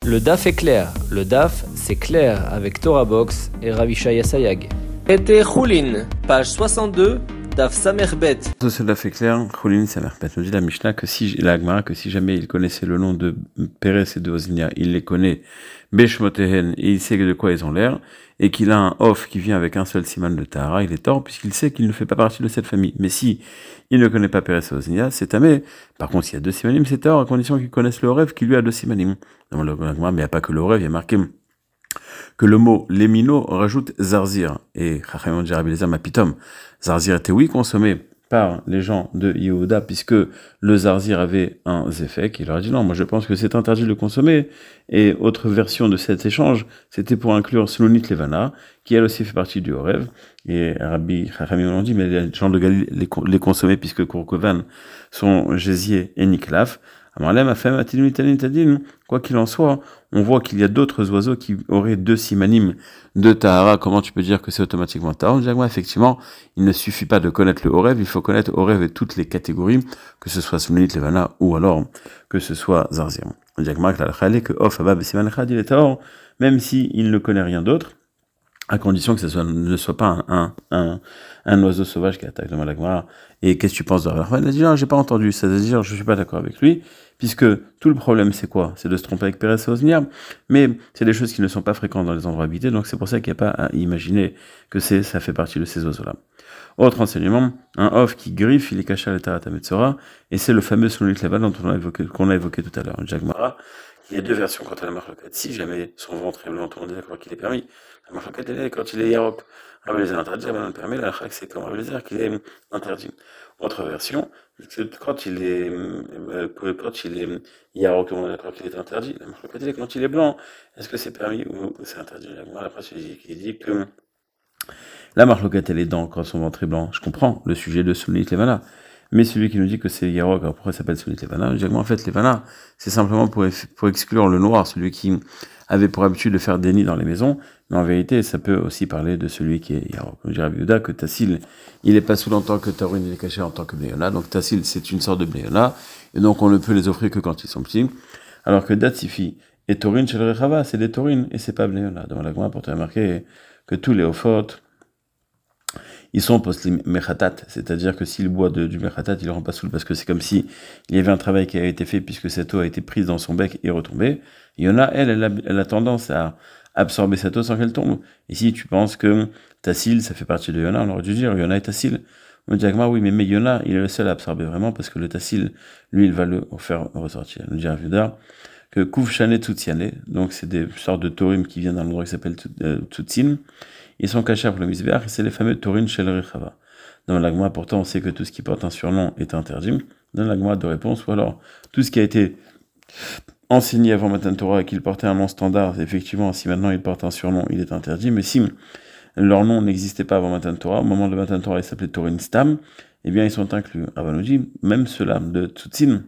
Le DAF est clair. Le DAF, c'est clair avec Torah Box et Ravishaya Sayag. Été Choulin, page 62, DAF Samerbet. Cela fait clair, Choulin Samerbet. Nous dit la Mishnah que si jamais il connaissait le nom de Pérez et de Oznia, il les connaît, Beshmotehen, et il sait de quoi ils ont l'air, et qu'il a un off qui vient avec un seul siman de Tahara, il est tort, puisqu'il sait qu'il ne fait pas partie de cette famille. Mais si il ne connaît pas Pérez et Oznia, c'est tamé. Par contre, s'il y a deux simanim, c'est tort, à condition qu'il connaisse le rêve qui lui a deux simanim. Mais il n'y a pas que le rêve, il y a marqué que le mot lémino rajoute zarzir. Et Chachamim dit Rabbi Eliezer Mapitom, zarzir était oui consommé par les gens de Yehuda, puisque le zarzir avait un zéfek. Il leur a dit non, moi je pense que c'est interdit de le consommer. Et autre version de cet échange, c'était pour inclure Slonit Levana, qui elle aussi fait partie du Horev. Et Rabbi Chachamim l'ont dit, mais les gens de Galilée les consommaient, puisque Kourkovan sont Gésier et Niklaf. Quoi qu'il en soit, on voit qu'il y a d'autres oiseaux qui auraient deux simanim de Tahara. Comment tu peux dire que c'est automatiquement Tahara? Effectivement, il ne suffit pas de connaître le Horev, il faut connaître Horev et toutes les catégories, que ce soit Sunanit Levana ou alors que ce soit Zarzir. Que Of Abab Siman Echad, il est Tahor, même s'il ne connaît rien d'autre, à condition que ce ne soit pas un oiseau sauvage qui attaque le Malagmara. Et qu'est-ce que tu penses de Rabbi? Il a dit non, j'ai pas entendu, c'est-à-dire je suis pas d'accord avec lui, puisque tout le problème c'est quoi? C'est de se tromper avec Pérez et Oznia, mais c'est des choses qui ne sont pas fréquentes dans les endroits habités, donc c'est pour ça qu'il n'y a pas à imaginer que ça fait partie de ces oiseaux-là. Autre enseignement, un off qui griffe, il est caché à l'état à Metzora, et c'est le fameux Slonit Levana qu'on a évoqué tout à l'heure. Jagmara, il y a deux versions quant à la marloquette. Si jamais son ventre est blanc, tout le monde est d'accord qu'il est permis. La marloquette, elle est quand il est yarok. Rabbi Eliezer interdit, Rabbi permet, la chak c'est comme Rabbi Eliezer qu'il est interdit. Autre version, quand il est yarok, tout le monde est d'accord qu'il est interdit. La marloquette, elle est quand il est blanc. Est-ce que c'est permis ou c'est interdit? La presse qui dit que la marloquette, elle est dans quand son ventre est blanc. Je comprends le sujet de Slonit Levana. Mais celui qui nous dit que c'est Yarok, alors pourquoi ça s'appelle Slonit Levana? Je dis en fait, Levana, c'est simplement pour exclure le noir, celui qui avait pour habitude de faire des nids dans les maisons, mais en vérité, ça peut aussi parler de celui qui est Yarok. Comme dirait Yehuda, que Tassil, il est pas sous en tant que Taurine, il est caché en tant que Bléona, donc Tassil, c'est une sorte de Bléona, et donc on ne peut les offrir que quand ils sont petits, alors que Datsifi et Taurine chez le Rechava, c'est des Taurines, et c'est pas Bléona. Dans la Gemara, pour te remarquer que tous les Ophotes, ils sont poslim mechatat, c'est-à-dire que s'il boit du mechatat, il ne rend pas saoul, parce que c'est comme si il y avait un travail qui a été fait, puisque cette eau a été prise dans son bec et retombée. Yona, elle a tendance à absorber cette eau sans qu'elle tombe. Et si tu penses que Tassil, ça fait partie de Yona, on aurait dû dire Yona et Tassil. On dit oui, mais Yona, il est le seul à absorber vraiment, parce que le Tassil, lui, il va le faire ressortir. On dit Raviudar que Kouf Chané Tutsiané, donc c'est des sortes de taurim qui viennent d'un endroit qui s'appelle Tutsin. Ils sont cachés pour le misbéach, et c'est les fameux Taurin Shel Rechava. Dans l'agma, pourtant, on sait que tout ce qui porte un surnom est interdit. Dans l'agma de réponse, ou alors, tout ce qui a été enseigné avant Matan Torah et qu'il portait un nom standard, effectivement, si maintenant il porte un surnom, il est interdit. Mais si leur nom n'existait pas avant Matan Torah, au moment de Matan Torah, ils s'appelaient Taurin Stam, eh bien, ils sont inclus. Rabban nous dit, même ceux-là de Tutsin,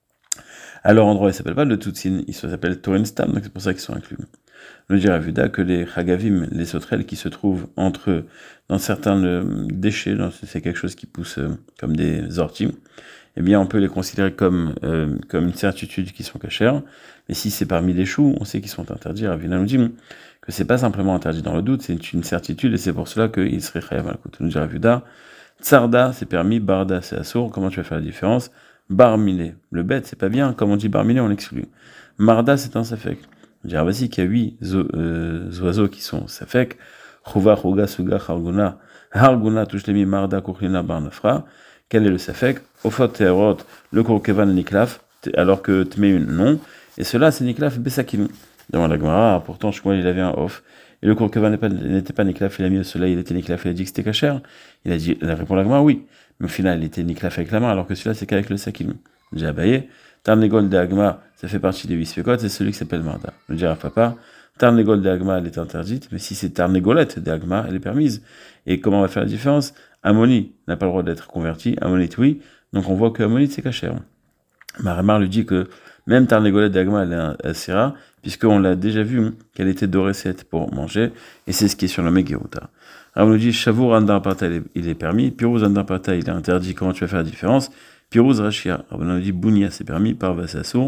à leur endroit, ils ne s'appellent pas de Tutsin, ils s'appellent Taurin Stam, donc c'est pour ça qu'ils sont inclus. Nous dit Ravuda que les chagavim, les sauterelles qui se trouvent entre eux, dans certains déchets, c'est quelque chose qui pousse comme des orties, eh bien on peut les considérer comme une certitude qu'ils sont cachères. Mais si c'est parmi les choux, on sait qu'ils sont interdits. Ravina nous dit que c'est pas simplement interdit dans le doute, c'est une certitude, et c'est pour cela qu'il serait chayav al kout. Nous dit Ravuda, tsarda c'est permis, barda c'est assour. Comment tu vas faire la différence? Barminé, le bête c'est pas bien, comme on dit barminé on l'exclut. Marda c'est un safek. On dirait vas-y qu'il y a 8 oiseaux qui sont safek. Chouva, Chouga, Suga, Harguna. Harguna, Touchlemi, Marda, Kouchlina, Barnafra. Quel est le safek? Ofot, Teherot, le Kourkevan, Niklaf, alors que Tmeun, non. Et cela, c'est Niklaf Besakim. Dans la Gemara, pourtant, Shmuel, il avait un off. Et le Kourkevan n'était pas Niklaf, il a mis au soleil, il était Niklaf, il a dit que c'était cachère. Il a répondu à la Gemara, oui. Mais au final, il était Niklaf avec la main, alors que celui-là, c'est qu'avec le Sakim. J'ai abayé. Tarnegol de Agma, ça fait partie des 8 spécotes, c'est celui qui s'appelle Marda. Le dire à papa, Tarnegol de Agma, elle est interdite, mais si c'est Tarnegolette de Agma, elle est permise. Et comment on va faire la différence? Ammoni n'a pas le droit d'être converti, Ammonite oui, donc on voit que Ammonite c'est cachère. Maramar lui dit que même Tarnegolette d'Agma, elle est assez rare, puisqu'on l'a déjà vu qu'elle était dorée pour manger, et c'est ce qui est surnommé Geruta. Alors on nous dit, Shavour Andar Parta, il est permis, Pirouz Andar Parta, il est interdit, comment tu vas faire la différence? Pirouz Rachia, on nous dit Bounia c'est permis, Parva c'est assour.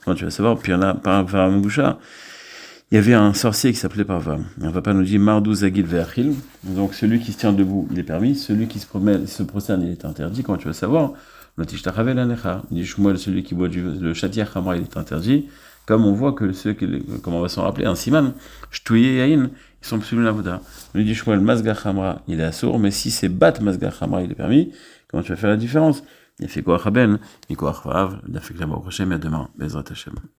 Comment tu vas savoir? Puis il y en a, par Boucha, il y avait un sorcier qui s'appelait Parva. Un papa nous dit Mardou Zagil Ve'achil. Donc celui qui se tient debout, il est permis. Celui qui se prosterne, il est interdit. Comment tu vas savoir? Il dit Shmuel, celui qui boit le Shatia Khamra, il est interdit. Comme on voit que comment on va s'en rappeler, un siman, Shtouye Yain, ils sont psulim l'avoda. Il dit Shmuel, Mazga Khamra, il est assourd, mais si c'est Bat Mazga Khamra, il est permis. Comment tu vas faire la différence? Il fait quoi Chaben, il fait quoi Vav, il a fait que la prochaine, mais à demain, Bezrat Hashem.